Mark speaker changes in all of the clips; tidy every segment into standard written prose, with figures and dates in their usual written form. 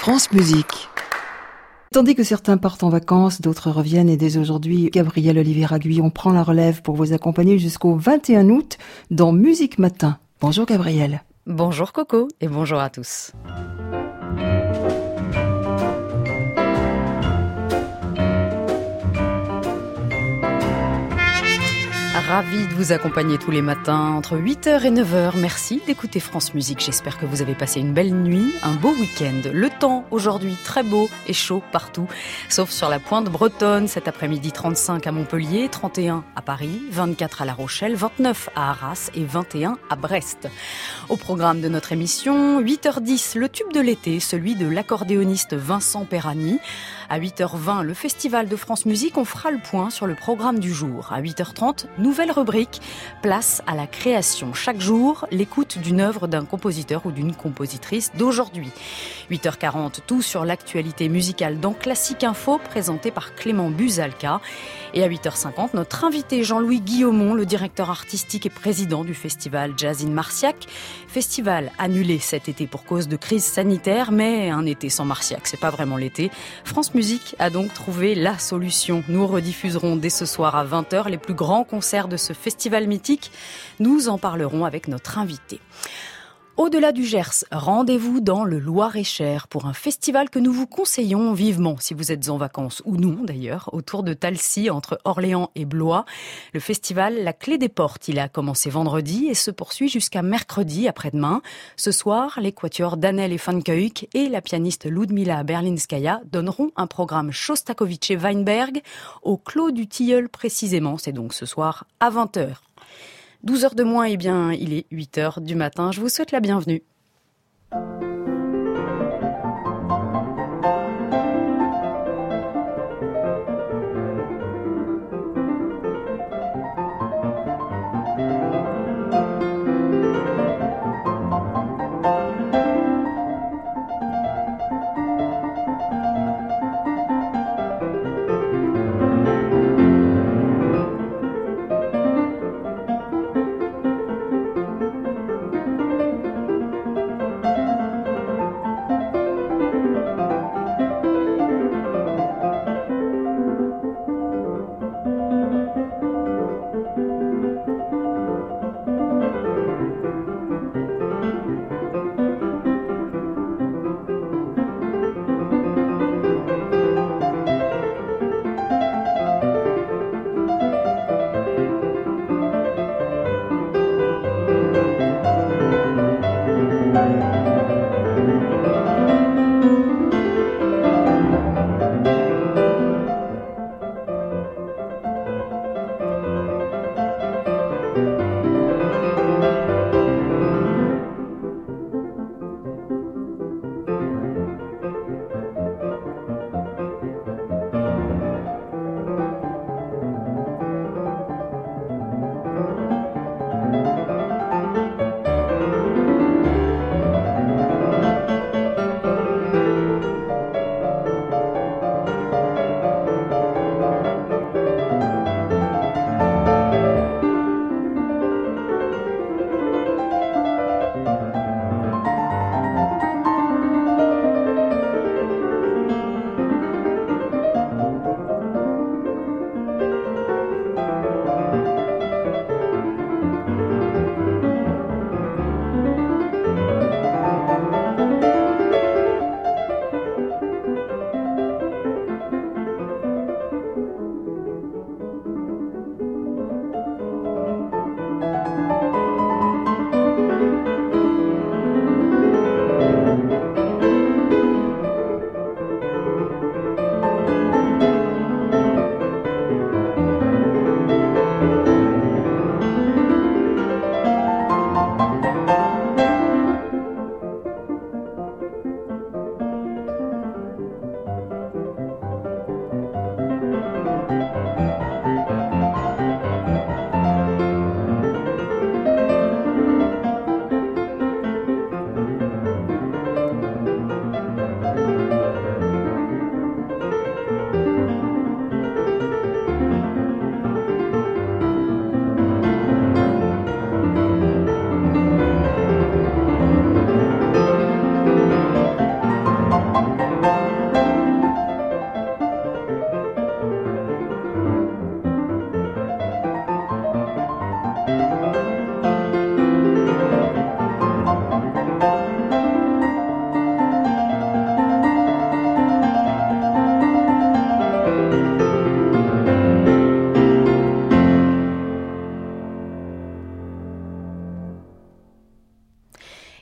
Speaker 1: France Musique. Tandis que certains partent en vacances, d'autres reviennent et dès aujourd'hui, Gabriel Olivier-Aguillon prend la relève pour vous accompagner jusqu'au 21 août dans Musique Matin. Bonjour Gabriel.
Speaker 2: Bonjour Coco et bonjour à tous. Ravi de vous accompagner tous les matins entre 8h et 9h. Merci d'écouter France Musique. J'espère que vous avez passé une belle nuit, un beau week-end. Le temps aujourd'hui très beau et chaud partout, sauf sur la pointe bretonne. Cet après-midi 35 à Montpellier, 31 à Paris, 24 à La Rochelle, 29 à Arras et 21 à Brest. Au programme de notre émission, 8h10, le tube de l'été, celui de l'accordéoniste Vincent Perani. À 8h20, le Festival de France Musique, on fera le point sur le programme du jour. À 8h30, nouvelle rubrique, place à la création. Chaque jour, l'écoute d'une œuvre d'un compositeur ou d'une compositrice d'aujourd'hui. 8h40, tout sur l'actualité musicale dans Classique Info, présenté par Clément Buzalka. Et à 8h50, notre invité Jean-Louis Guillaumont, le directeur artistique et président du festival Jazz in Marciac. Festival annulé cet été pour cause de crise sanitaire, mais un été sans Marciac, c'est pas vraiment l'été. France Musique a donc trouvé la solution. Nous rediffuserons dès ce soir à 20h les plus grands concerts de ce festival mythique. Nous en parlerons avec notre invité. Au-delà du Gers, rendez-vous dans le Loir-et-Cher pour un festival que nous vous conseillons vivement si vous êtes en vacances, ou non d'ailleurs, autour de Talcy, entre Orléans et Blois. Le festival La Clé des Portes, il a commencé vendredi et se poursuit jusqu'à mercredi après-demain. Ce soir, les quatuors Danel et Fankeuk et la pianiste Ludmila Berlinskaya donneront un programme Shostakovich et Weinberg au Clos du Tilleul précisément. C'est donc ce soir à 20h. 12h de moins, eh bien, il est 8h du matin. Je vous souhaite la bienvenue.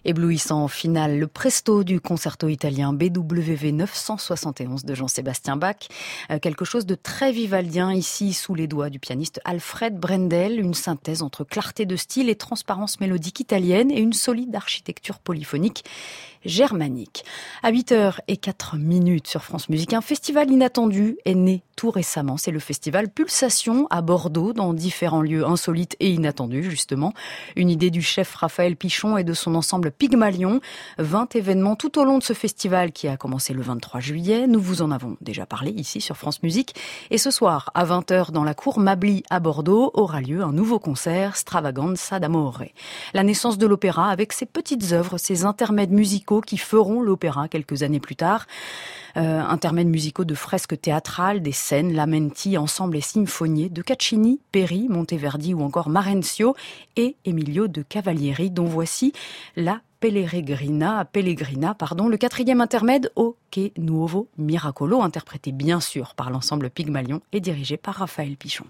Speaker 2: Éblouissant en finale, le presto du concerto italien BWV 971 de Jean-Sébastien Bach. Quelque chose de très vivaldien ici sous les doigts du pianiste Alfred Brendel. Une synthèse entre clarté de style et transparence mélodique italienne et une solide architecture polyphonique germanique. À 8h04 sur France Musique, un festival inattendu est né tout récemment. C'est le festival Pulsation à Bordeaux, dans différents lieux insolites et inattendus, justement. Une idée du chef Raphaël Pichon et de son ensemble Pygmalion. 20 événements tout au long de ce festival qui a commencé le 23 juillet. Nous vous en avons déjà parlé ici sur France Musique. Et ce soir, à 20h, dans la cour Mably à Bordeaux, aura lieu un nouveau concert, Stravaganza d'Amore. La naissance de l'opéra avec ses petites œuvres, ses intermèdes musicaux qui feront l'opéra quelques années plus tard. Intermèdes musicaux de fresques théâtrales, des scènes, lamenti, ensembles et symphonies de Caccini, Peri, Monteverdi ou encore Marenzio et Emilio de Cavalieri, dont voici la Pellegrina, le quatrième intermède au Che Nuovo Miracolo, interprété bien sûr par l'ensemble Pygmalion et dirigé par Raphaël Pichon.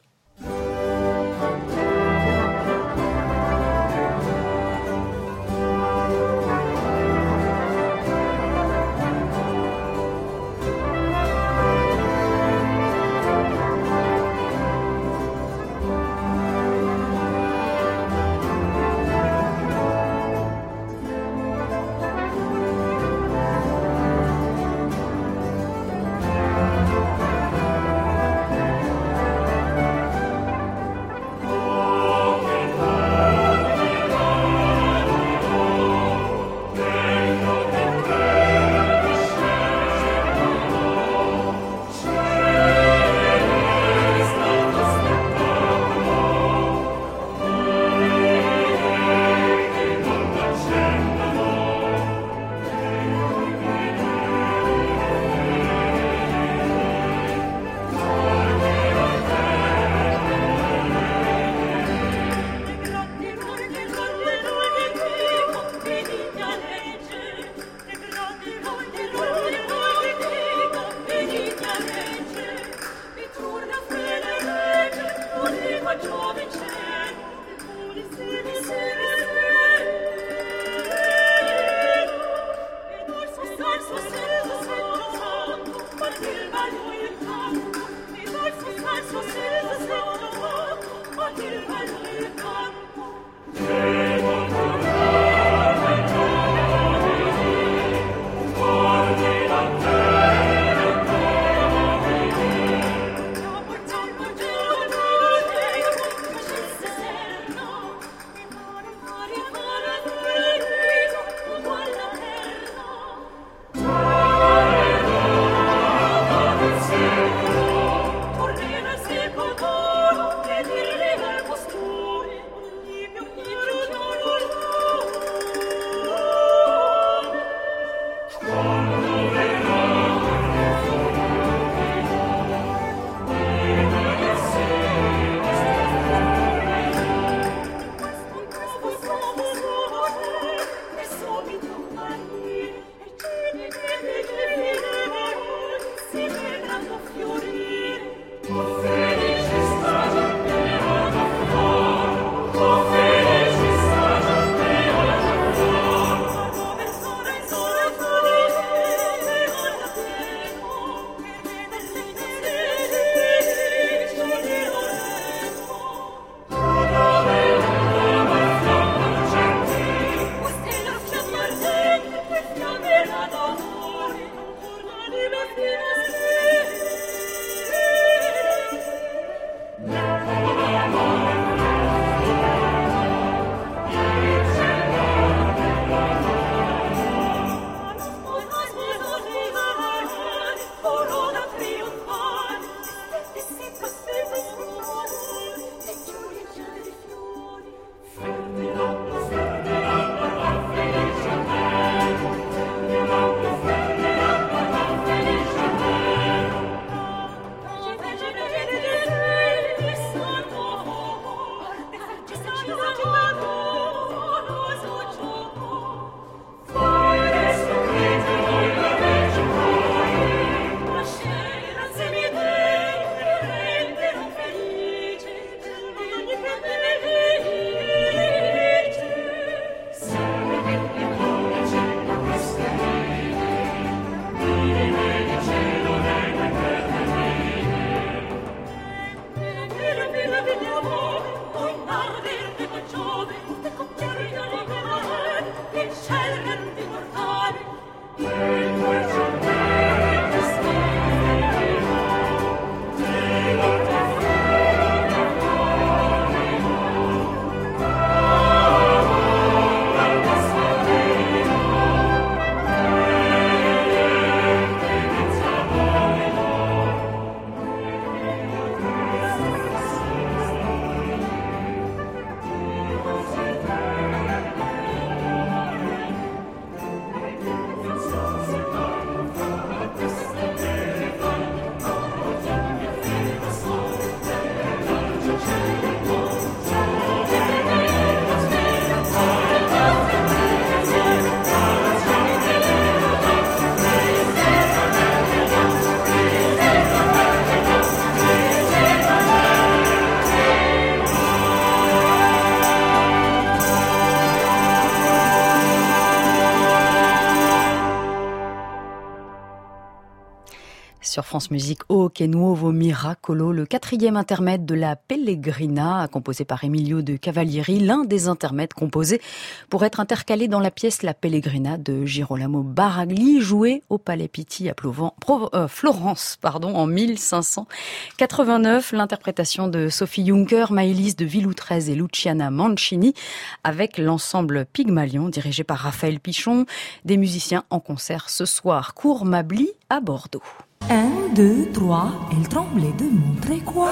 Speaker 2: Sur France Musique, O che nuovo miracolo, le 4e intermède de la Pellegrina, composé par Emilio de Cavalieri, l'un des intermèdes composés pour être intercalé dans la pièce La Pellegrina de Girolamo Baragli, jouée au Palais Pitti à Florence, en 1589. L'interprétation de Sophie Juncker, Maëlys de Villoutrez et Luciana Mancini, avec l'ensemble Pygmalion, dirigé par Raphaël Pichon, des musiciens en concert ce soir. Cours Mably à Bordeaux.
Speaker 3: 1, 2, 3, il tremblait de montrer quoi?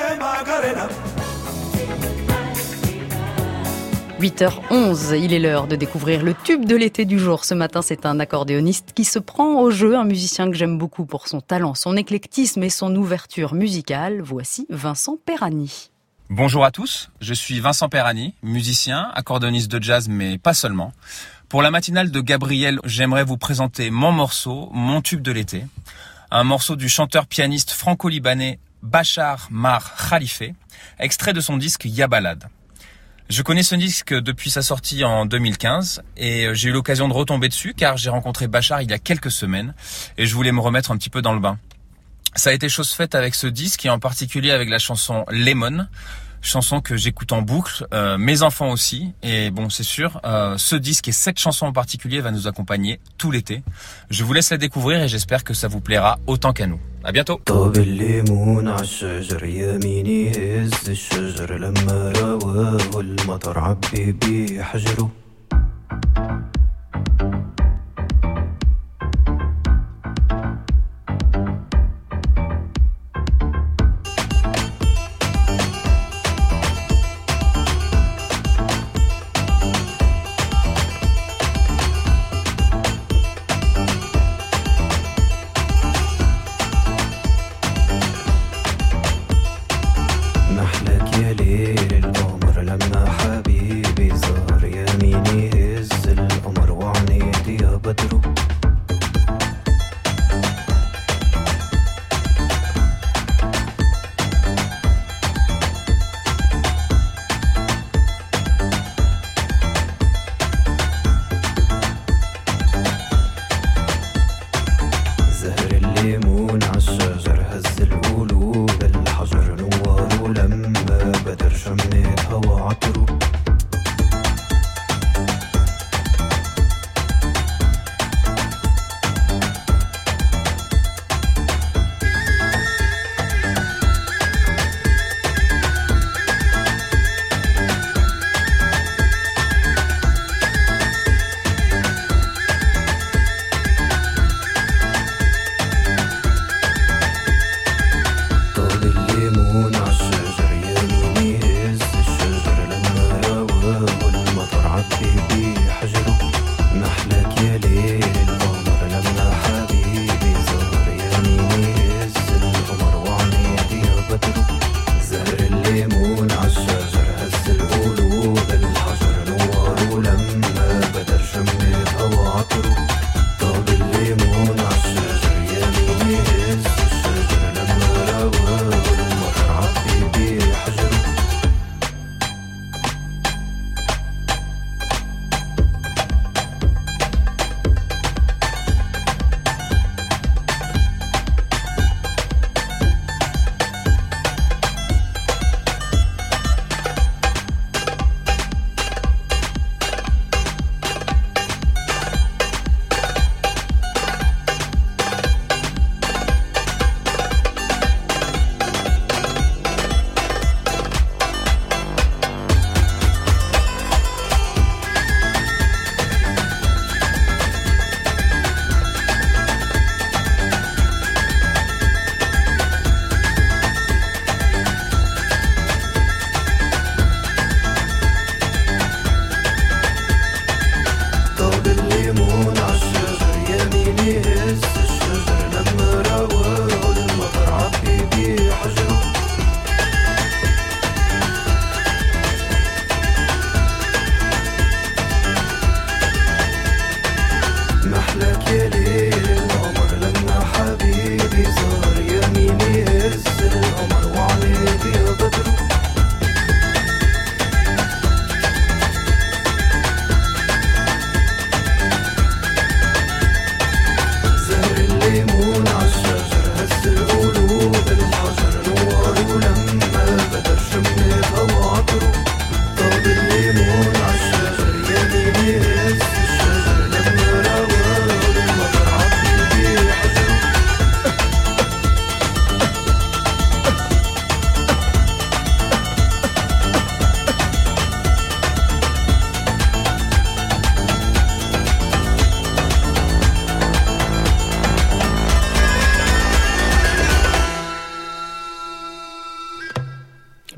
Speaker 2: 8h11, il est l'heure de découvrir le tube de l'été du jour. Ce matin, c'est un accordéoniste qui se prend au jeu, un musicien que j'aime beaucoup pour son talent, son éclectisme et son ouverture musicale. Voici Vincent Perani.
Speaker 4: Bonjour à tous, je suis Vincent Perani, musicien, accordéoniste de jazz, mais pas seulement. Pour la matinale de Gabriel, j'aimerais vous présenter mon morceau, mon tube de l'été. Un morceau du chanteur-pianiste franco-libanais Bachar Mar Khalife, extrait de son disque Ya Balad. Je connais ce disque depuis sa sortie en 2015 et j'ai eu l'occasion de retomber dessus car j'ai rencontré Bachar il y a quelques semaines et je voulais me remettre un petit peu dans le bain. Ça a été chose faite avec ce disque et en particulier avec la chanson Lemon, chanson que j'écoute en boucle, mes enfants aussi, et bon c'est sûr, ce disque et cette chanson en particulier va nous accompagner tout l'été. Je vous laisse la découvrir et j'espère que ça vous plaira autant qu'à nous. À bientôt.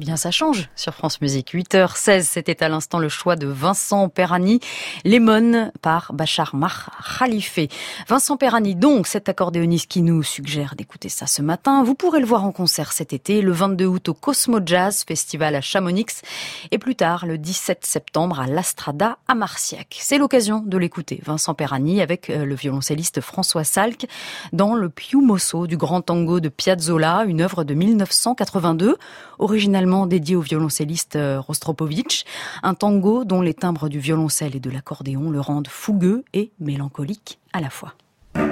Speaker 2: bien, ça change sur France Musique. 8h16, c'était à l'instant le choix de Vincent Perani, Lemon par Bachar Mar Khalife. Vincent Perani, donc, cet accordéoniste qui nous suggère d'écouter ça ce matin. Vous pourrez le voir en concert cet été, le 22 août au Cosmo Jazz Festival à Chamonix et plus tard le 17 septembre à l'Astrada à Marciac. C'est l'occasion de l'écouter, Vincent Perani, avec le violoncelliste François Salk dans le Più Mosso du Grand Tango de Piazzolla, une œuvre de 1982, originalement dédiée au violoncelliste Rostropovitch, un tango dont les timbres du violoncelle et de l'accordéon le rendent fougueux et mélancolique à la fois.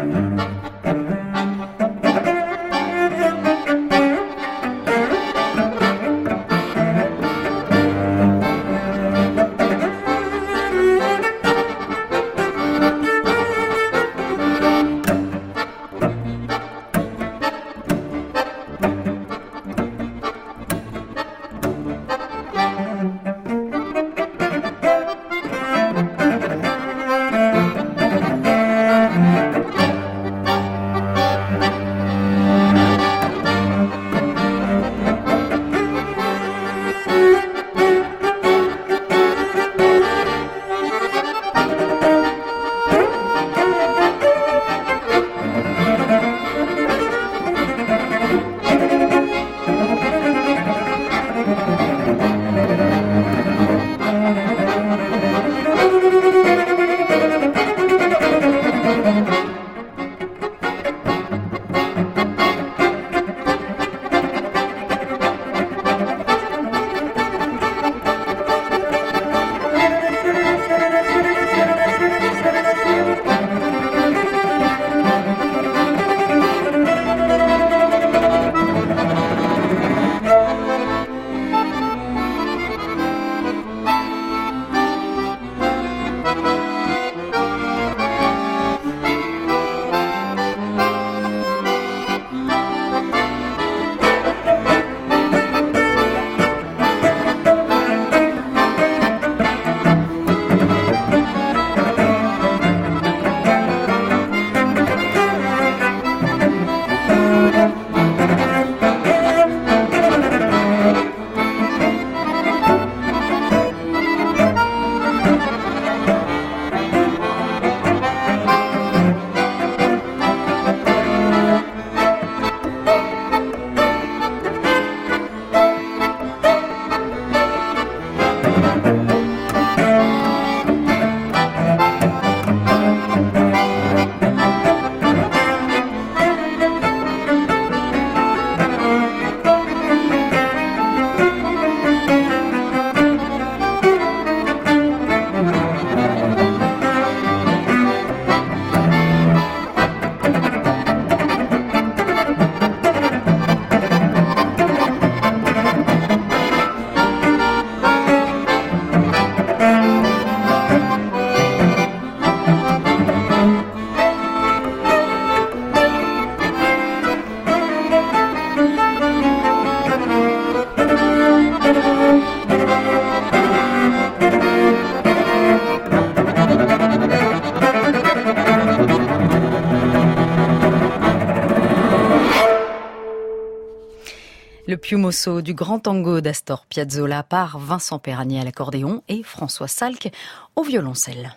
Speaker 2: Le Più Mosso du Grand Tango d'Astor Piazzolla par Vincent Perani à l'accordéon et François Salk au violoncelle.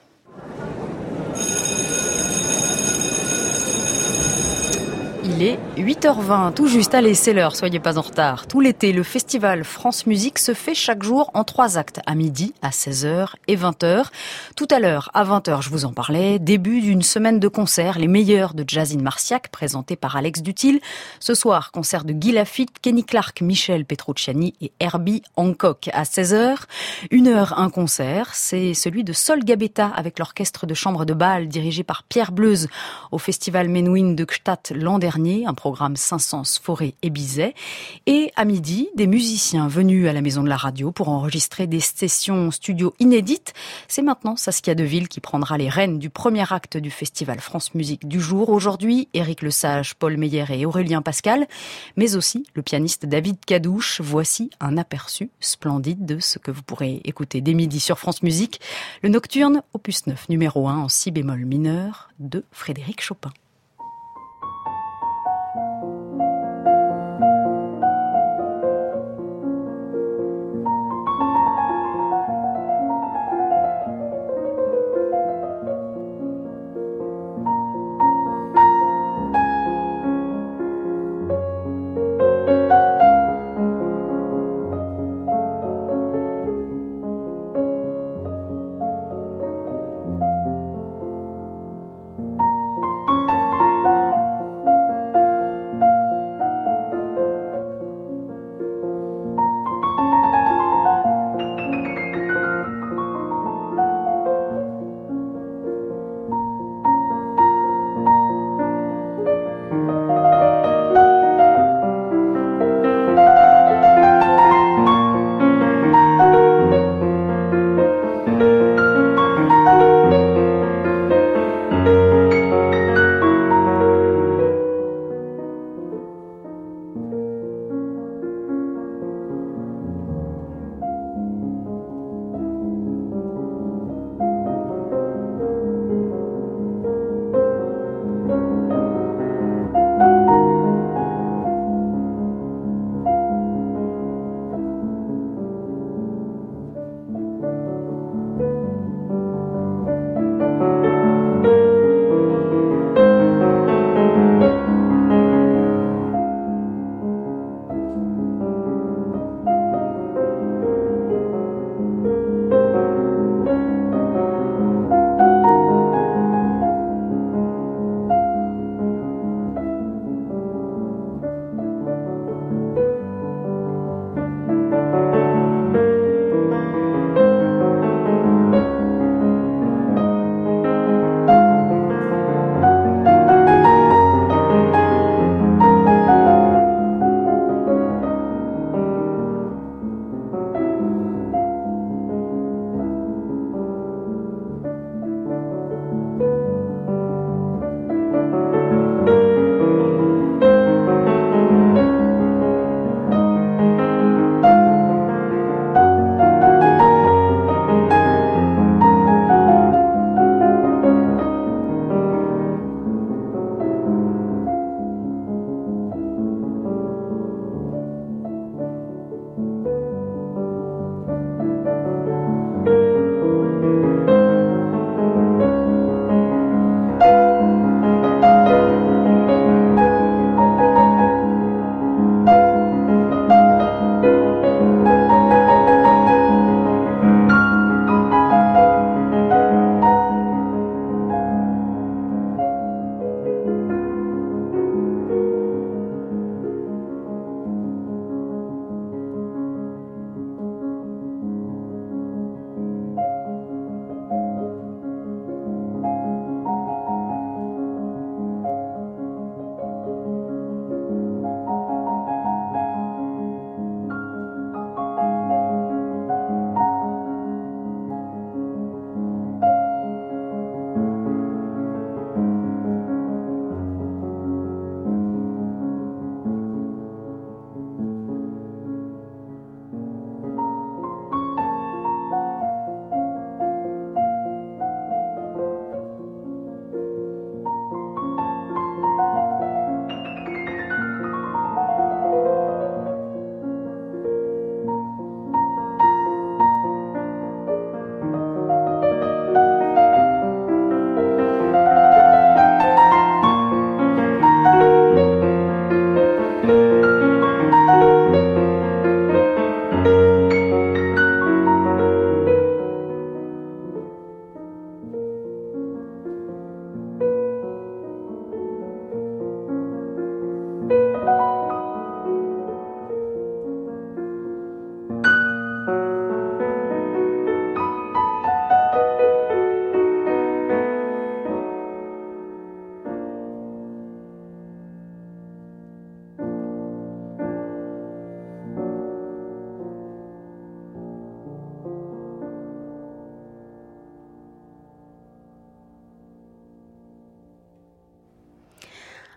Speaker 2: Il est 8h20, tout juste, allez, c'est l'heure, soyez pas en retard. Tout l'été, le festival France Musique se fait chaque jour en 3 actes, à midi, à 16h et 20h. Tout à l'heure, à 20h, je vous en parlais, début d'une semaine de concerts, les meilleurs de Jazz in Marciac, présentés par Alex Dutil. Ce soir, concert de Guy Lafitte, Kenny Clark, Michel Petrucciani et Herbie Hancock à 16h. 1 heure, un concert, c'est celui de Sol Gabetta avec l'orchestre de chambre de Bâle dirigé par Pierre Bleuze au festival Menuhin de Gstaad l'an dernier, un programme Saint-Saëns, Forêt et Bizet. Et à midi, des musiciens venus à la Maison de la Radio pour enregistrer des sessions studio inédites. C'est maintenant Saskia Deville qui prendra les rênes du premier acte du festival France Musique du jour. Aujourd'hui, Éric Lesage, Paul Meyer et Aurélien Pascal, mais aussi le pianiste David Cadouche. Voici un aperçu splendide de ce que vous pourrez écouter dès midi sur France Musique. Le Nocturne, opus 9, numéro 1 en si bémol mineur de Frédéric Chopin.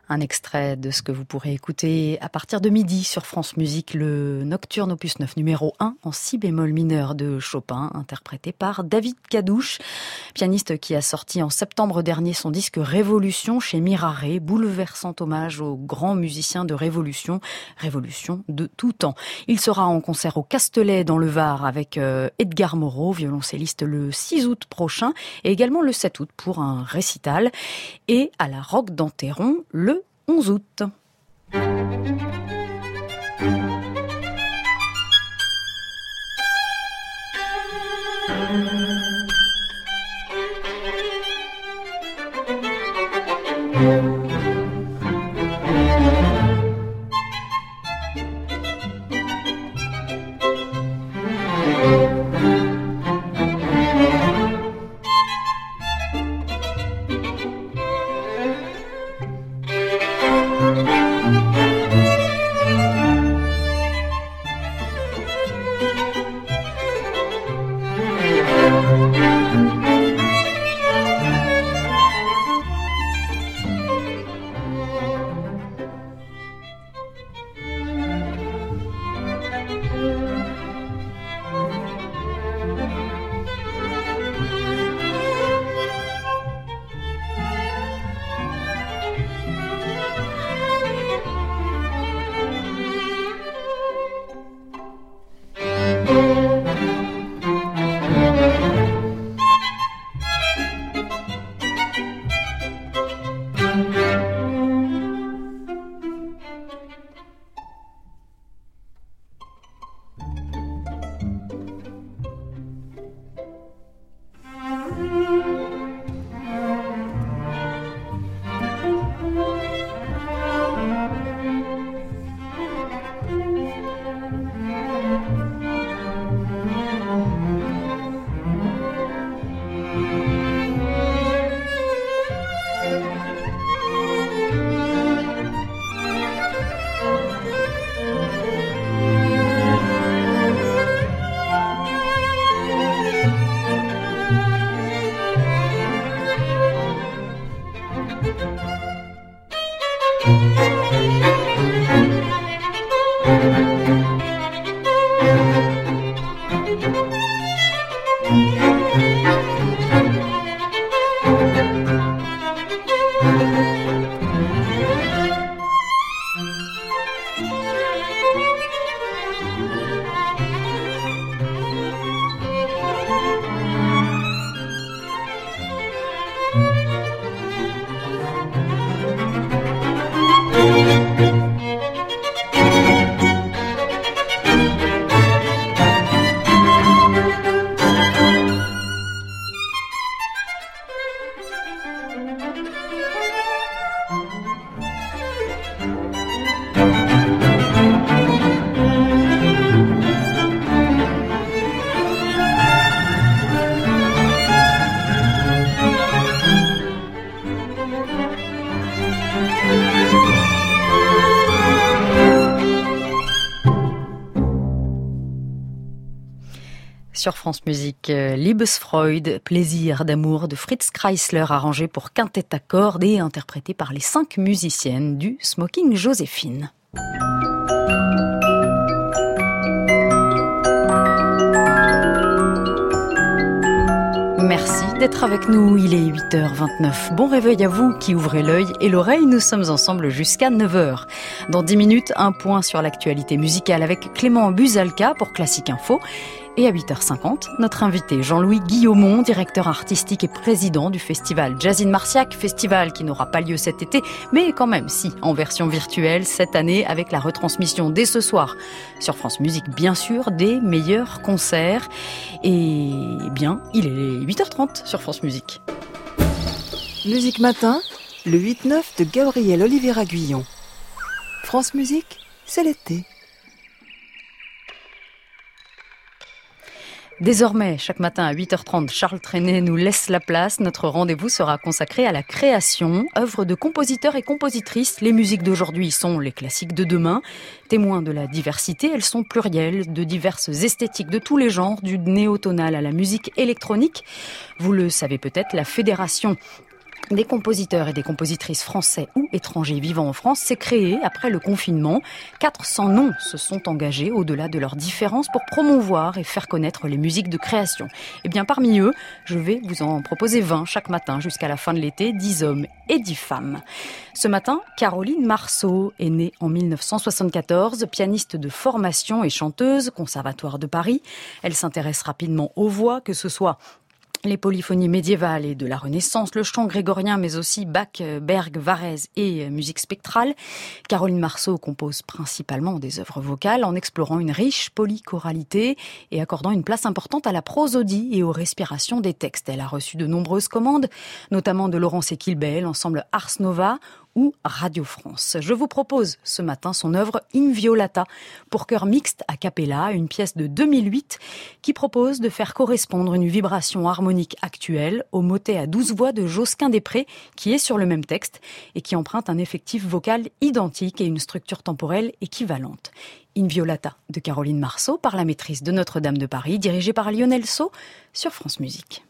Speaker 2: Un extrait de ce que vous pourrez écouter à partir de midi sur France Musique, le Nocturne opus 9 numéro 1 en si bémol mineur de Chopin, interprété par David Cadouche, pianiste qui a sorti en septembre dernier son disque Révolution chez Mirare, bouleversant hommage aux grands musiciens de Révolution de tout temps. Il sera en concert au Castelet dans le Var avec Edgar Moreau, violoncelliste, le 6 août prochain et également le 7 août pour un récital, et à la Roque d'Enterron le 11 août. Sur France Musique, Liebesfreude, plaisir d'amour de Fritz Kreisler, arrangé pour quintette à cordes et interprété par les 5 musiciennes du Smoking Joséphine. Merci d'être avec nous, il est 8h29. Bon réveil à vous qui ouvrez l'œil et l'oreille, nous sommes ensemble jusqu'à 9h. Dans 10 minutes, un point sur l'actualité musicale avec Clément Buzalka pour Classique Info. Et à 8h50, notre invité Jean-Louis Guillaumont, directeur artistique et président du festival Jazz in Marciac, festival qui n'aura pas lieu cet été, mais quand même si, en version virtuelle cette année avec la retransmission dès ce soir sur France Musique, bien sûr, des meilleurs concerts. Et bien, il est 8h30 sur France Musique.
Speaker 1: Musique Matin, le 8-9 de Gabriel Oliveira Guyon. France Musique, c'est l'été.
Speaker 2: Désormais, chaque matin à 8h30, Charles Trenet nous laisse la place. Notre rendez-vous sera consacré à la création, œuvre de compositeurs et compositrices. Les musiques d'aujourd'hui sont les classiques de demain. Témoins de la diversité, elles sont plurielles, de diverses esthétiques de tous les genres, du néotonal à la musique électronique. Vous le savez peut-être, la Fédération des compositeurs et des compositrices français ou étrangers vivant en France s'est créé après le confinement. 400 noms se sont engagés au-delà de leurs différences pour promouvoir et faire connaître les musiques de création. Et bien parmi eux, je vais vous en proposer 20 chaque matin jusqu'à la fin de l'été, 10 hommes et 10 femmes. Ce matin, Caroline Marceau est née en 1974, pianiste de formation et chanteuse, Conservatoire de Paris. Elle s'intéresse rapidement aux voix, que ce soit les polyphonies médiévales et de la Renaissance, le chant grégorien, mais aussi Bach, Berg, Varèse et musique spectrale. Caroline Marceau compose principalement des œuvres vocales en explorant une riche polychoralité et accordant une place importante à la prosodie et aux respirations des textes. Elle a reçu de nombreuses commandes, notamment de Laurence Equilbet, l'ensemble Ars Nova ou Radio France. Je vous propose ce matin son œuvre Inviolata pour chœur mixte a cappella, une pièce de 2008 qui propose de faire correspondre une vibration harmonique actuelle au motet à 12 voix de Josquin des Prés qui est sur le même texte et qui emprunte un effectif vocal identique et une structure temporelle équivalente. Inviolata de Caroline Marceau par la maîtrise de Notre-Dame de Paris, dirigée par Lionel Sceau sur France Musique.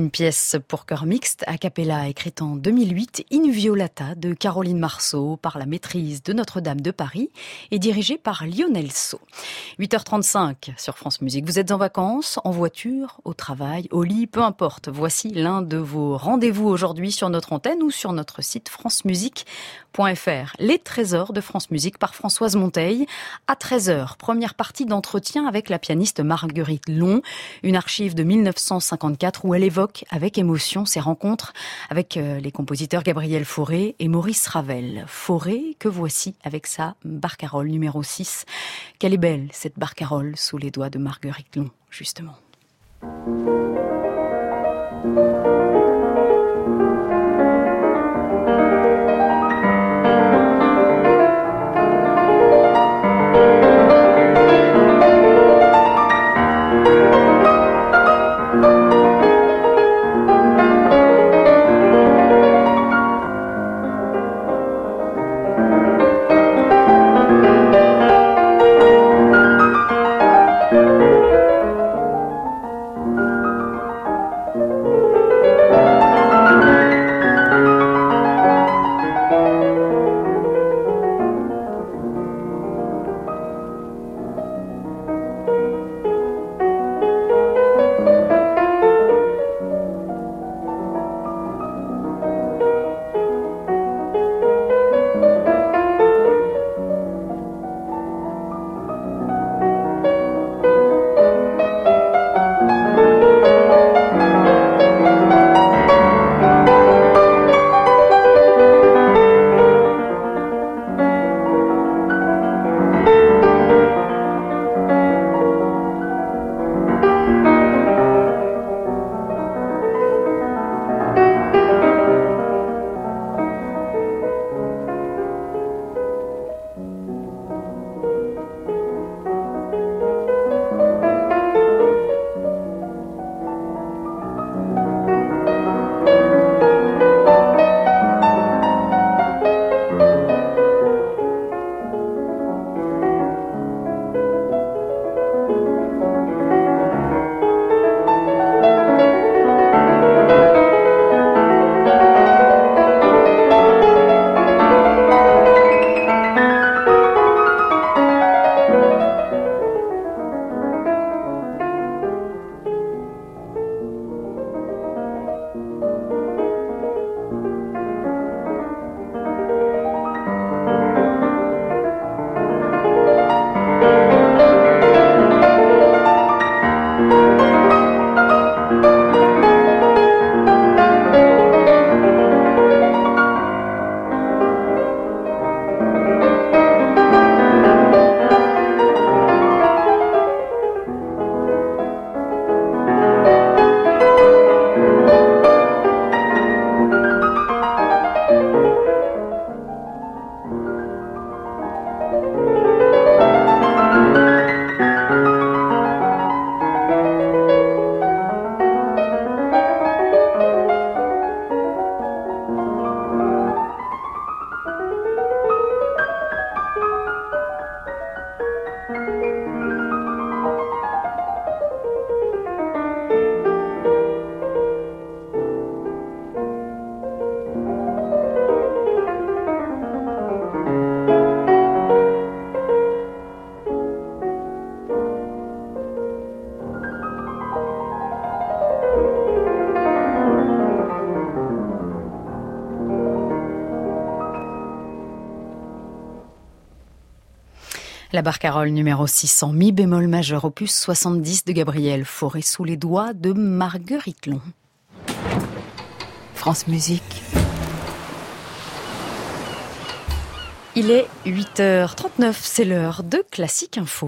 Speaker 2: une pièce pour chœur mixte a cappella écrite en 2008, Inviolata de Caroline Marceau par la maîtrise de Notre-Dame de Paris et dirigée par Lionel Sceau. 8h35 sur France Musique. Vous êtes en vacances, en voiture, au travail, au lit, peu importe. Voici l'un de vos rendez-vous aujourd'hui sur notre antenne ou sur notre site francemusique.fr. Les trésors de France Musique par Françoise Monteil. À 13h, première partie d'entretien avec la pianiste Marguerite Long. Une archive de 1954 où elle évoque avec émotion ses rencontres avec les compositeurs Gabriel Fauré et Maurice Ravel. Fauré que voici avec sa barcarolle numéro 6. Quelle est belle cette barcarolle sous les doigts de Marguerite Long, justement. La barcarolle numéro 6 en mi bémol majeur, opus 70 de Gabriel Fauré sous les doigts de Marguerite Long.
Speaker 1: France Musique.
Speaker 2: Il est 8h39, c'est l'heure de Classique Info.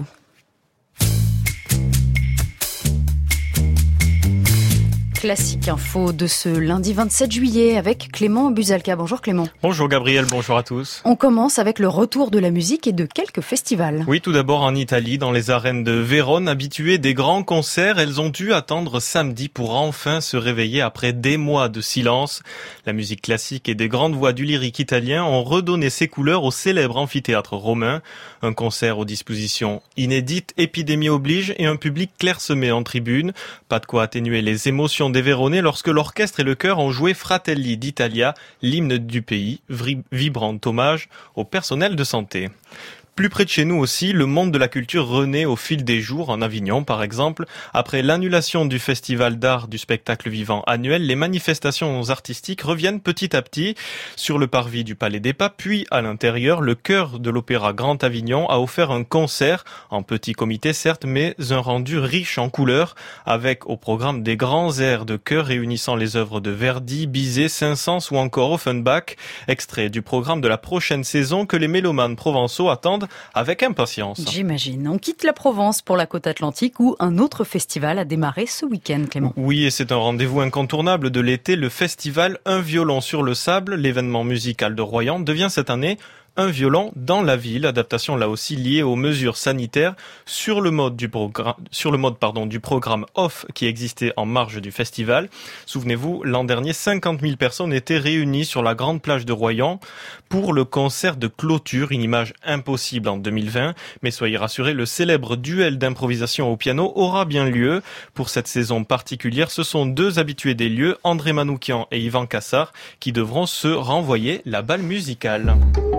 Speaker 2: Classique Info de ce lundi 27 juillet avec Clément Buzalka. Bonjour Clément.
Speaker 5: Bonjour Gabriel, bonjour à tous.
Speaker 2: On commence avec le retour de la musique et de quelques festivals.
Speaker 5: Oui, tout d'abord en Italie, dans les arènes de Vérone, habituées des grands concerts, elles ont dû attendre samedi pour enfin se réveiller après des mois de silence. La musique classique et des grandes voix du lyrique italien ont redonné ses couleurs au célèbre amphithéâtre romain. Un concert aux dispositions inédites, épidémie oblige et un public clairsemé en tribune. Pas de quoi atténuer les émotions des Véronnais lorsque l'orchestre et le chœur ont joué Fratelli d'Italia, l'hymne du pays, vibrant hommage au personnel de santé. Plus près de chez nous aussi, le monde de la culture renaît au fil des jours, en Avignon par exemple. Après l'annulation du festival d'art du spectacle vivant annuel, les manifestations artistiques reviennent petit à petit sur le parvis du Palais des Papes, puis à l'intérieur, le chœur de l'Opéra Grand Avignon a offert un concert, en petit comité certes, mais un rendu riche en couleurs, avec au programme des grands airs de chœur réunissant les œuvres de Verdi, Bizet, Saint-Saëns ou encore Offenbach, extrait du programme de la prochaine saison que les mélomanes provençaux attendent avec impatience.
Speaker 2: J'imagine. On quitte la Provence pour la côte atlantique où un autre festival a démarré ce week-end, Clément.
Speaker 5: Oui, et c'est un rendez-vous incontournable de l'été. Le festival Un violon sur le sable, l'événement musical de Royan, devient cette année Un violon dans la ville, adaptation là aussi liée aux mesures sanitaires sur le mode du programme off qui existait en marge du festival. Souvenez-vous, l'an dernier, 50 000 personnes étaient réunies sur la grande plage de Royan pour le concert de clôture, une image impossible en 2020. Mais soyez rassurés, le célèbre duel d'improvisation au piano aura bien lieu. Pour cette saison particulière, ce sont deux habitués des lieux, André Manoukian et Yvan Cassard, qui devront se renvoyer la balle musicale.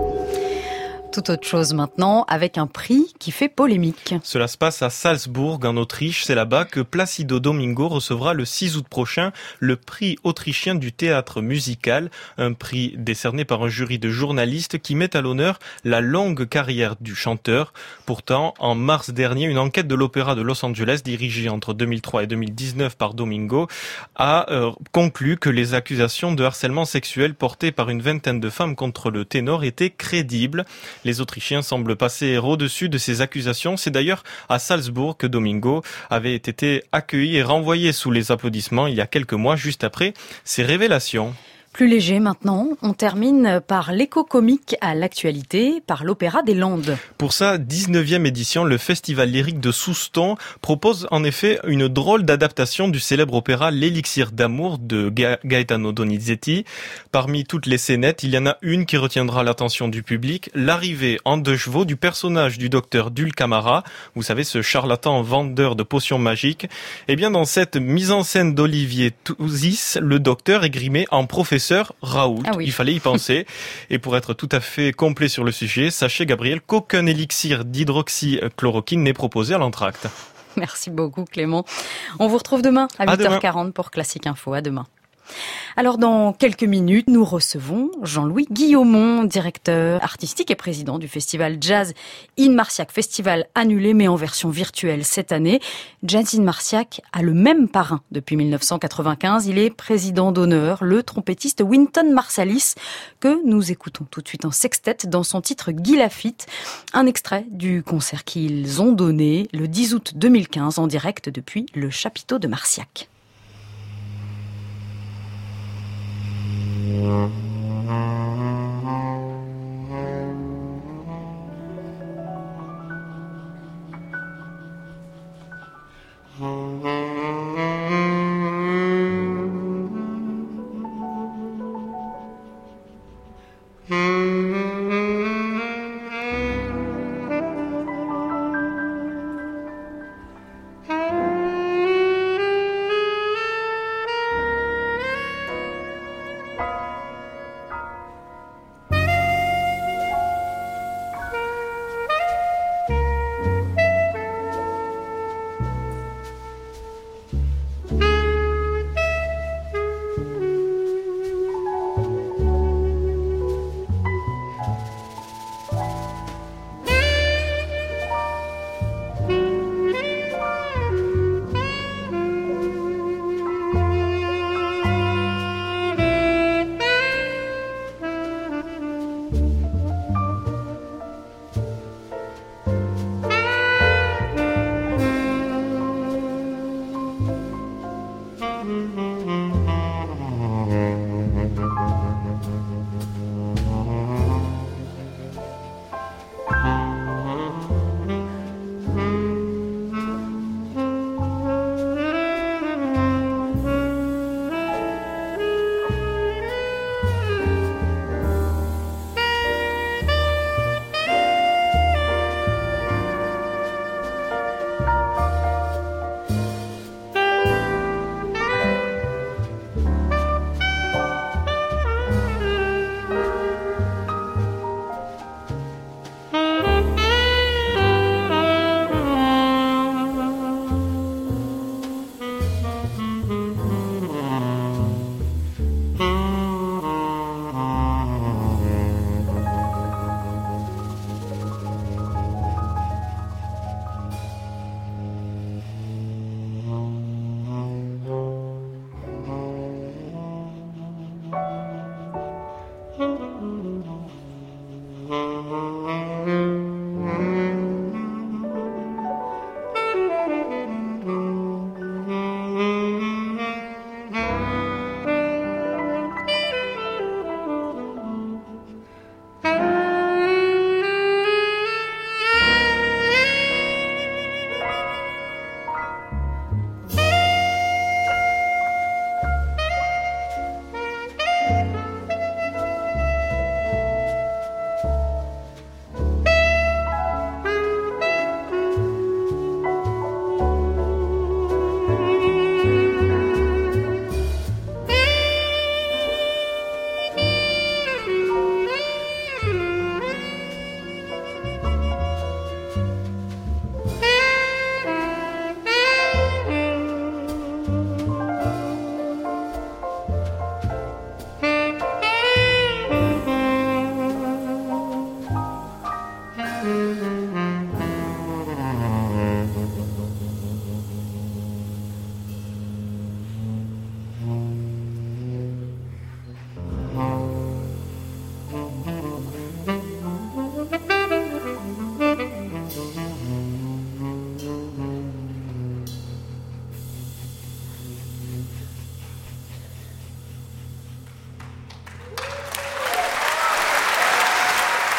Speaker 2: Tout autre chose maintenant, avec un prix qui fait polémique.
Speaker 5: Cela se passe à Salzbourg, en Autriche. C'est là-bas que Placido Domingo recevra le 6 août prochain le prix autrichien du théâtre musical, un prix décerné par un jury de journalistes qui met à l'honneur la longue carrière du chanteur. Pourtant, en mars dernier, une enquête de l'Opéra de Los Angeles, dirigée entre 2003 et 2019 par Domingo, a conclu que les accusations de harcèlement sexuel portées par une vingtaine de femmes contre le ténor étaient crédibles. Les Autrichiens semblent passer au-dessus de ces accusations. C'est d'ailleurs à Salzbourg que Domingo avait été accueilli et renvoyé sous les applaudissements il y a quelques mois, juste après ces révélations.
Speaker 2: Plus léger maintenant, on termine par l'écho comique à l'actualité, par l'Opéra des Landes.
Speaker 5: Pour sa 19e édition, le Festival lyrique de Souston propose en effet une drôle d'adaptation du célèbre opéra L'Élixir d'amour de Gaetano Donizetti. Parmi toutes les scénettes, il y en a une qui retiendra l'attention du public, l'arrivée en 2 chevaux du personnage du docteur Dulcamara, vous savez, ce charlatan vendeur de potions magiques. Eh bien, dans cette mise en scène d'Olivier Touzis, le docteur est grimé en professeur Raoult.
Speaker 2: Ah oui.
Speaker 5: Il fallait y penser. Et pour être tout à fait complet sur le sujet, sachez, Gabriel, qu'aucun élixir d'hydroxychloroquine n'est proposé à l'entracte.
Speaker 2: Merci beaucoup, Clément. On vous retrouve demain à 8h40
Speaker 5: demain.
Speaker 2: pour Classique Info. À demain. Alors, dans quelques minutes, nous recevons Jean-Louis Guillaumont, directeur artistique et président du festival Jazz in Marciac, festival annulé mais en version virtuelle cette année. Jazz in Marciac a le même parrain depuis 1995. Il est président d'honneur, le trompettiste Wynton Marsalis, que nous écoutons tout de suite en sextet dans son titre Guy Lafitte, un extrait du concert qu'ils ont donné le 10 août 2015 en direct depuis le chapiteau de Marciac.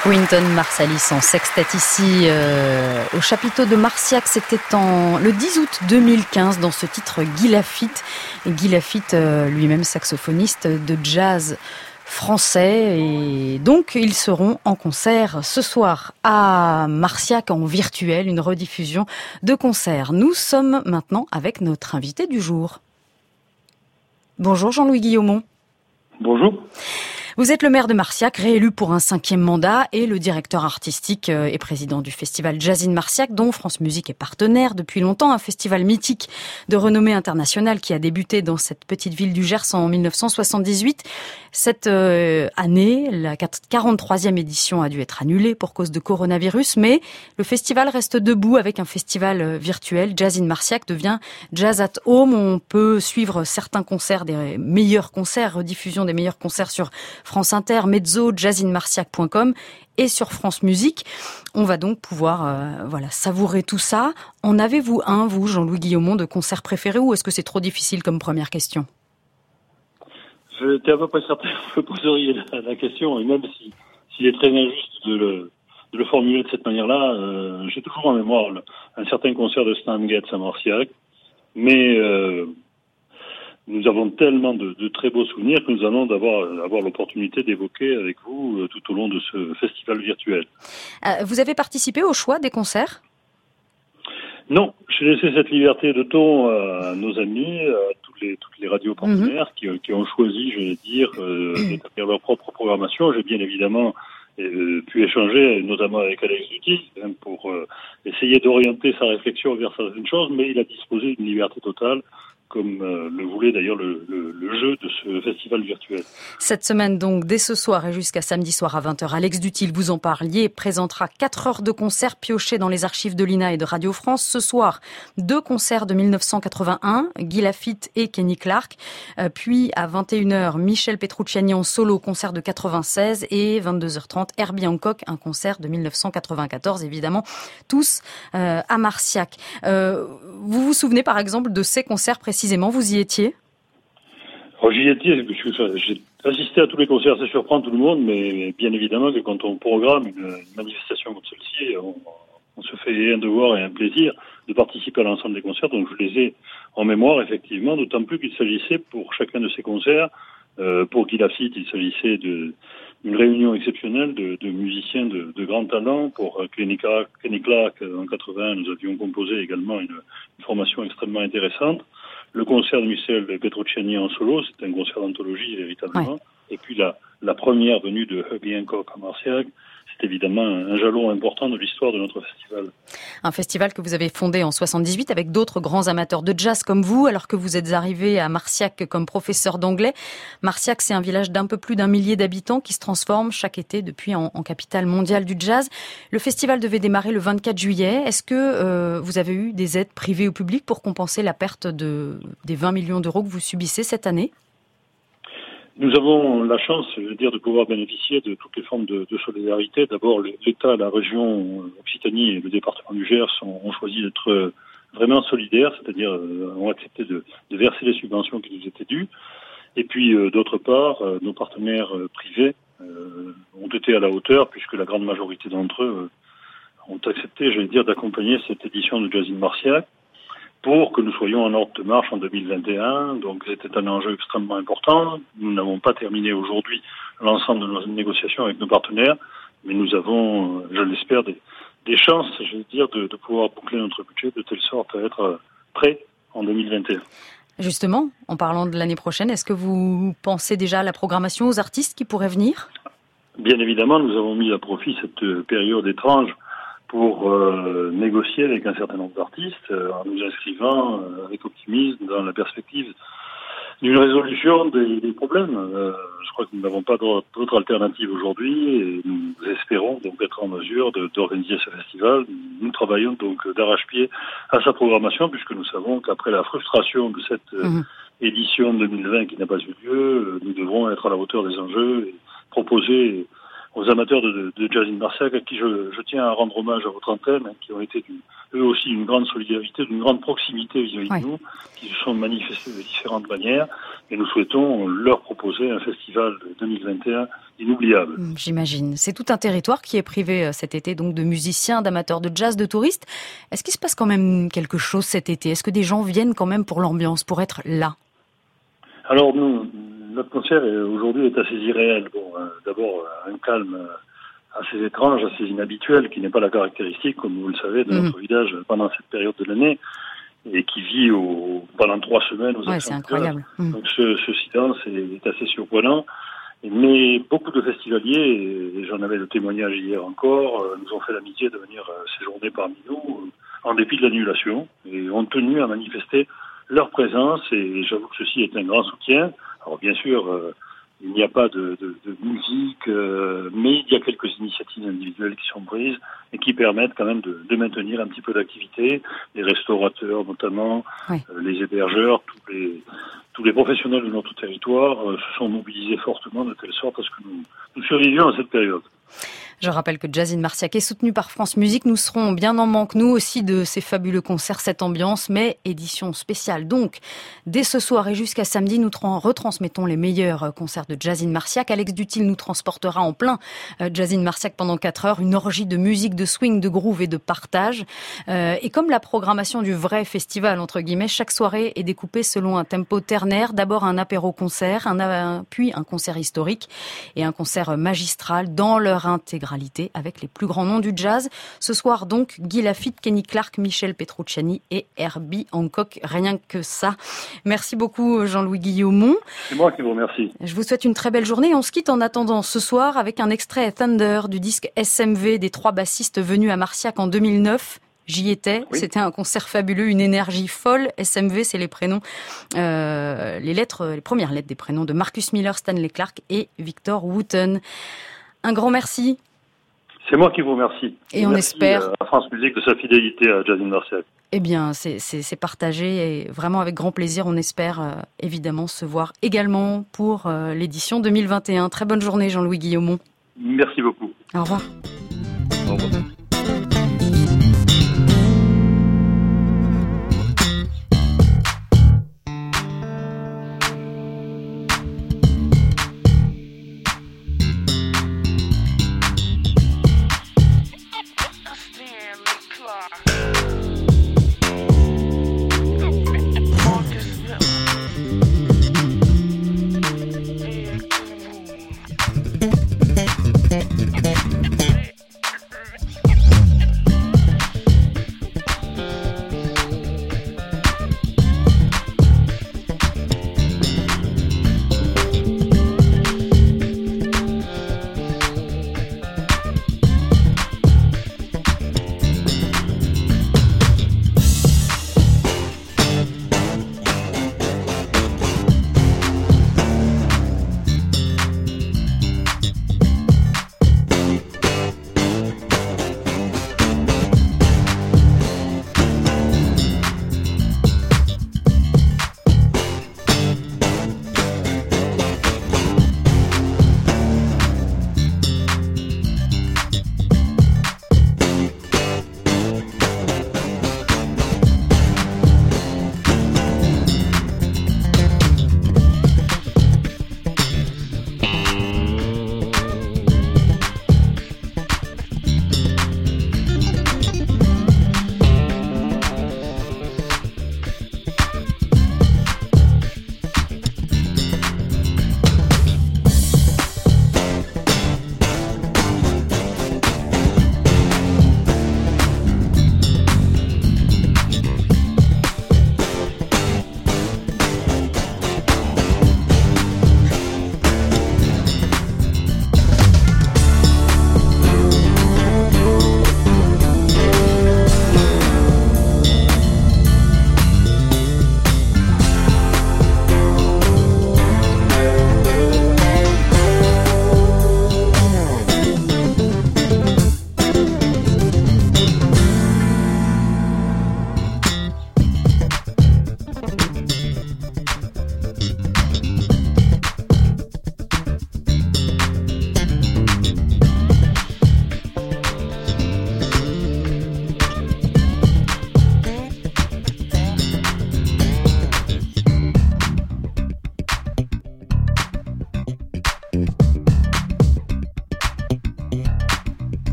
Speaker 2: Wynton Marsalis en sextet ici au chapiteau de Marciac. C'était le 10 août 2015 dans ce titre Guy Lafitte. Guy Lafitte, lui-même saxophoniste de jazz français, et donc ils seront en concert ce soir à Marciac en virtuel, une rediffusion de concert. Nous sommes maintenant avec notre invité du jour. Bonjour Jean-Louis Guillaumont.
Speaker 6: Bonjour.
Speaker 2: Vous êtes le maire de Marciac, réélu pour un 5e mandat, et le directeur artistique et président du festival Jazz in Marciac, dont France Musique est partenaire depuis longtemps, un festival mythique de renommée internationale qui a débuté dans cette petite ville du Gers en 1978. Cette année, la 43e édition a dû être annulée pour cause de coronavirus, mais le festival reste debout avec un festival virtuel. Jazz in Marciac devient Jazz at Home. On peut suivre certains concerts, des meilleurs concerts, rediffusion des meilleurs concerts sur France Inter, Mezzo, jazzinmarciac.com et sur France Musique. On va donc pouvoir savourer tout ça. En avez-vous un, vous, Jean-Louis Guillaumont, de concert préféré, ou est-ce que c'est trop difficile comme première question?
Speaker 6: J'étais à peu près certain que vous poseriez la question, et même s'il est très injuste de le formuler de cette manière-là, j'ai toujours en mémoire un certain concert de Stan Getz à Marciac, mais nous avons tellement de très beaux souvenirs que nous allons avoir l'opportunité d'évoquer avec vous tout au long de ce festival virtuel.
Speaker 2: Vous avez participé au choix des concerts ?
Speaker 6: Non, j'ai laissé cette liberté de ton à nos amis, à toutes les radios partenaires qui ont choisi, je vais dire, d'établir leur propre programmation. J'ai bien évidemment pu échanger, notamment avec Alex Duty, pour essayer d'orienter sa réflexion vers certaines choses, mais il a disposé d'une liberté totale, comme le voulait d'ailleurs le jeu de ce festival virtuel.
Speaker 2: Cette semaine donc, dès ce soir et jusqu'à samedi soir à 20h, Alex Dutil, vous en parliez, présentera 4 heures de concerts piochés dans les archives de l'INA et de Radio France. Ce soir, 2 concerts de 1981, Guy Lafitte et Kenny Clarke. Puis à 21h, Michel Petrucciani en solo, concert de 96, et 22h30, Herbie Hancock, un concert de 1994, évidemment, tous à Marciac. Vous vous souvenez par exemple de ces concerts précisément, vous y étiez ?
Speaker 6: Alors, j'y étais, j'ai assisté à tous les concerts, ça surprend tout le monde, mais bien évidemment que quand on programme une manifestation comme celle-ci, on se fait un devoir et un plaisir de participer à l'ensemble des concerts, donc je les ai en mémoire effectivement, d'autant plus qu'il s'agissait pour chacun de ces concerts, pour Guy Lafitte, il s'agissait d'une réunion exceptionnelle de musiciens de grand talent. Pour Kenny Clarke, en 80, nous avions composé également une formation extrêmement intéressante. Le concert de Michel Petrucciani en solo, c'est un concert d'anthologie véritablement. Ouais. Et puis la première venue de Herbie Hancock à Marciac, c'est évidemment un jalon important de l'histoire de notre festival.
Speaker 2: Un festival que vous avez fondé en 78 avec d'autres grands amateurs de jazz comme vous, alors que vous êtes arrivé à Marciac comme professeur d'anglais. Marciac, c'est un village d'un peu plus d'1 millier d'habitants qui se transforme chaque été depuis en capitale mondiale du jazz. Le festival devait démarrer le 24 juillet. Est-ce que vous avez eu des aides privées ou publiques pour compenser la perte des 20 millions d'euros que vous subissez cette année ?
Speaker 6: Nous avons la chance, je veux dire, de pouvoir bénéficier de toutes les formes de solidarité. D'abord, l'État, la région Occitanie et le département du Gers ont choisi d'être vraiment solidaires, c'est-à-dire ont accepté de verser les subventions qui nous étaient dues. Et puis, d'autre part, nos partenaires privés ont été à la hauteur, puisque la grande majorité d'entre eux ont accepté, je vais dire, d'accompagner cette édition de Jazz in Marciac, pour que nous soyons en ordre de marche en 2021. Donc c'était un enjeu extrêmement important. Nous n'avons pas terminé aujourd'hui l'ensemble de nos négociations avec nos partenaires, mais nous avons, je l'espère, des chances, je veux dire, de pouvoir boucler notre budget de telle sorte à être prêts en 2021.
Speaker 2: Justement, en parlant de l'année prochaine, est-ce que vous pensez déjà à la programmation, aux artistes qui pourraient venir ?
Speaker 6: Bien évidemment, nous avons mis à profit cette période étrange pour négocier avec un certain nombre d'artistes, en nous inscrivant avec optimisme dans la perspective d'une résolution des problèmes. Je crois que nous n'avons pas d'autre alternative aujourd'hui, et nous espérons donc être en mesure d'organiser ce festival. Nous travaillons donc d'arrache-pied à sa programmation, puisque nous savons qu'après la frustration de cette édition 2020 qui n'a pas eu lieu, nous devrons être à la hauteur des enjeux et proposer aux amateurs de jazz in Marciac, à qui je tiens à rendre hommage à votre antenne, qui ont été eux aussi d'une grande solidarité, d'une grande proximité vis-à-vis de nous, qui se sont manifestés de différentes manières, et nous souhaitons leur proposer un festival de 2021 inoubliable.
Speaker 2: J'imagine. C'est tout un territoire qui est privé cet été, donc de musiciens, d'amateurs de jazz, de touristes. Est-ce qu'il se passe quand même quelque chose cet été ? Est-ce que des gens viennent quand même pour l'ambiance, pour être là ?
Speaker 6: Alors notre concert aujourd'hui est assez irréel. Bon, d'abord un calme assez étrange, assez inhabituel, qui n'est pas la caractéristique, comme vous le savez, de notre village pendant cette période de l'année, et qui vit pendant 3 semaines aux
Speaker 2: c'est incroyable.
Speaker 6: Donc ce silence est assez surprenant. Mais beaucoup de festivaliers, et j'en avais le témoignage hier encore, nous ont fait l'amitié de venir séjourner parmi nous, en dépit de l'annulation, et ont tenu à manifester leur présence, et j'avoue que ceci est un grand soutien. Alors bien sûr, il n'y a pas de musique, mais il y a quelques initiatives individuelles qui sont prises et qui permettent quand même de maintenir un petit peu d'activité. Les restaurateurs notamment, les hébergeurs, tous les professionnels de notre territoire se sont mobilisés fortement de telle sorte à ce que nous survivions à cette période.
Speaker 2: Je rappelle que Jazz in Marciac est soutenu par France Musique. Nous serons bien en manque, nous aussi, de ces fabuleux concerts, cette ambiance, mais édition spéciale. Donc, dès ce soir et jusqu'à samedi, nous retransmettons les meilleurs concerts de Jazz in Marciac. Alex Dutil nous transportera en plein Jazz in Marciac pendant 4 heures, une orgie de musique, de swing, de groove et de partage. Et comme la programmation du vrai festival, entre guillemets, chaque soirée est découpée selon un tempo ternaire. D'abord un apéro-concert, puis un concert historique et un concert magistral dans leur intégralité avec les plus grands noms du jazz. Ce soir donc, Guy Lafitte, Kenny Clarke, Michel Petrucciani et Herbie Hancock. Rien que ça. Merci beaucoup Jean-Louis Guillaumont.
Speaker 6: C'est moi qui vous remercie.
Speaker 2: Je vous souhaite une très belle journée. On se quitte en attendant ce soir avec un extrait Thunder du disque SMV des 3 bassistes venus à Marciac en 2009. J'y étais, C'était un concert fabuleux, une énergie folle. SMV, c'est les prénoms, les premières lettres des prénoms de Marcus Miller, Stanley Clarke et Victor Wooten. Un grand merci.
Speaker 6: C'est moi qui vous remercie.
Speaker 2: Et on espère
Speaker 6: à France Musique de sa fidélité à Jazz in Marciac.
Speaker 2: Eh bien, c'est partagé et vraiment avec grand plaisir. On espère évidemment se voir également pour l'édition 2021. Très bonne journée, Jean-Louis Guillaumont.
Speaker 6: Merci beaucoup.
Speaker 2: Au revoir.
Speaker 6: Au revoir.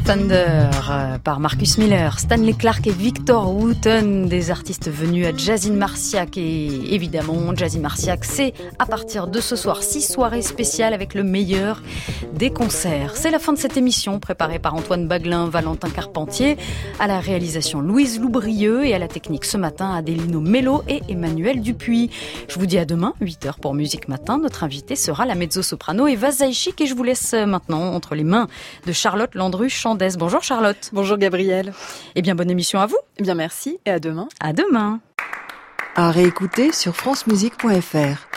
Speaker 2: Thunder par Marcus Miller, Stanley Clarke et Victor Wooten, des artistes venus à Jazz in Marciac. Et évidemment, Jazz in Marciac, c'est à partir de ce soir 6 soirées spéciales avec le meilleur des concerts. C'est la fin de cette émission préparée par Antoine Baglin, Valentin Carpentier, à la réalisation Louise Loubrieux et à la technique ce matin Adélino Mello et Emmanuel Dupuis. Je vous dis à demain, 8h pour Musique Matin. Notre invité sera la mezzo-soprano Eva Zaïchik et je vous laisse maintenant entre les mains de Charlotte Landru-Chandès. Bonjour Charlotte.
Speaker 7: Bonjour Gabrielle.
Speaker 2: Eh bien, bonne émission à vous.
Speaker 7: Eh bien, merci et à demain.
Speaker 2: À demain.
Speaker 1: À réécouter sur francemusique.fr.